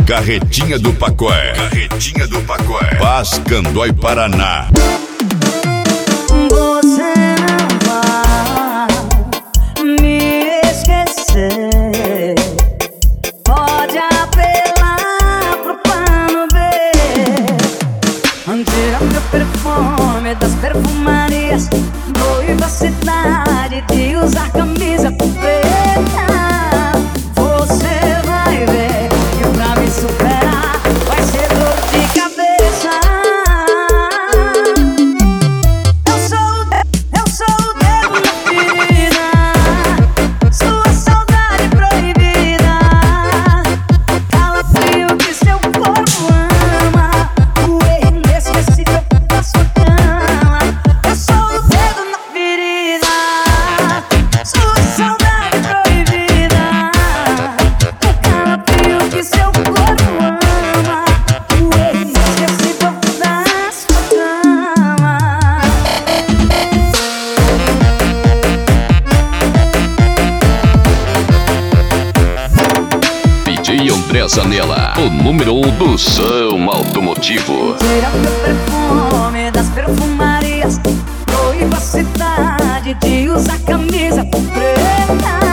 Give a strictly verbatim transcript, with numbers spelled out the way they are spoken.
Carretinha do Pacoé. Carretinha do Pacoé. Paz, Candói, Paraná. Você não vai me esquecer. Pode apelar pro plano B. Tira meu perfume das perfumarias. Vou ir pra cidade de usar camisa preta. Você vai ver que pra me superar vai ser dor de cabeça. Eu sou o dedo, eu sou o dedo na ferida. Sua saudade proibida. Calafrio que seu corpo ama. O erro inesquecível da sua cama. Eu sou o dedo na ferida. Sua saudade proibida. O calafrio que seu corpo ama. O erro inesquecível da sua cama. D J André Zanella, o número um do som automotivo. Tira meu perfume das perfumarias. Vou ir pra cidade de usar camisa preta.